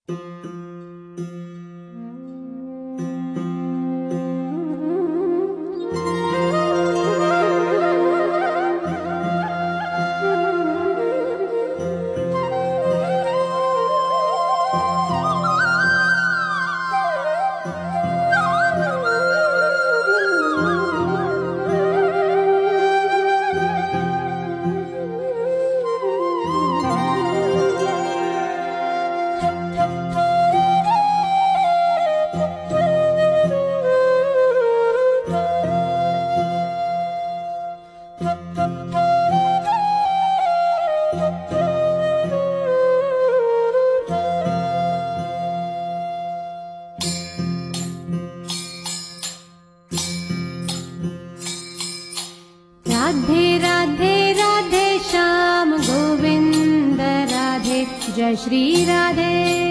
Radhe Radhe Radhe Shyam Govind Radhe Jai Shri Radhe.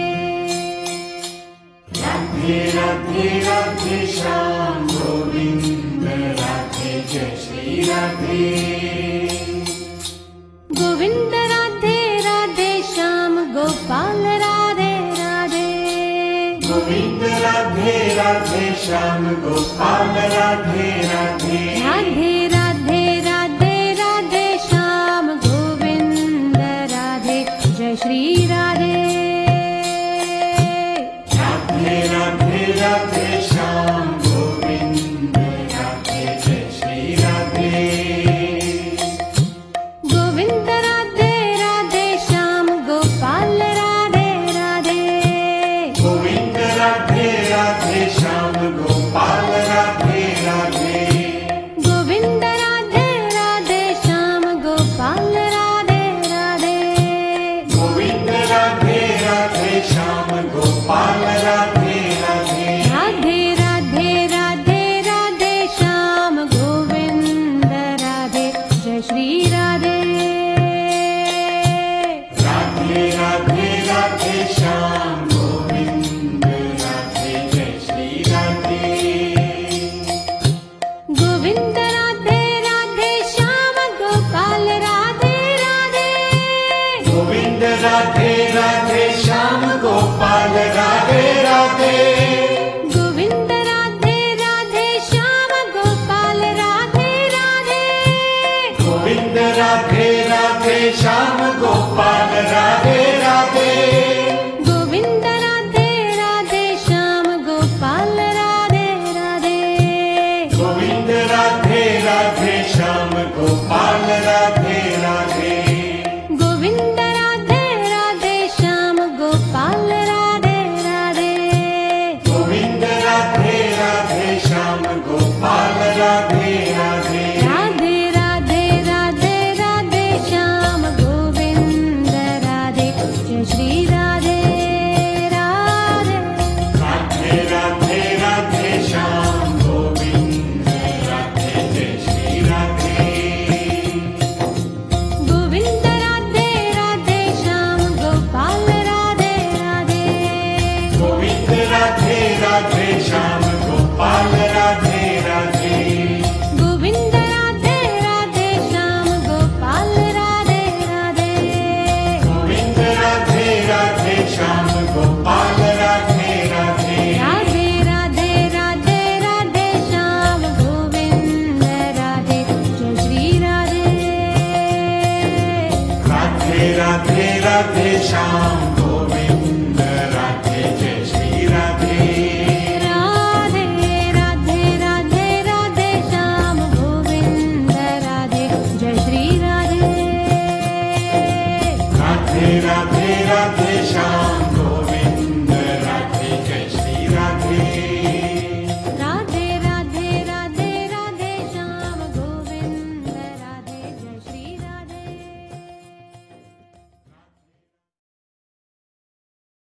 Radhe Radhe Radhe Shyam Govind Radhe Jai Shri Radhe. Govind Radhe Radhe Shyam Gopal Radhe Radhe. Govind Radhe Radhe Shyam Gopal Radhe Radhe. Radhe Radhe Radhe Radhe Shyam Govind Radhe Jai Shri Radhe. Radhe Radhe Radhe Shyam Govind Radhe Jai Shri Radhe. Govind Radhe Radhe Shyam Gopal Radhe Radhe. Govind Radhe Radhe Shyam Gopal Radhe Radhe. Govind Radhe Radhe Shyam Gopal Radhe Radhe. Govind Radhe Radhe Shyam Gopal Radhe Radhe. Radhe Radhe Radhe Radhe Shyam Govind Radhe Jai Shri Radhe. Radhe Radhe Radhe Shyam Govind Radhe Jai Shri Radhe. Govind Radhe Radhe Shyam Gopal Radhe Radhe. Govind Radhe Radhe Shyam Gopal Radhe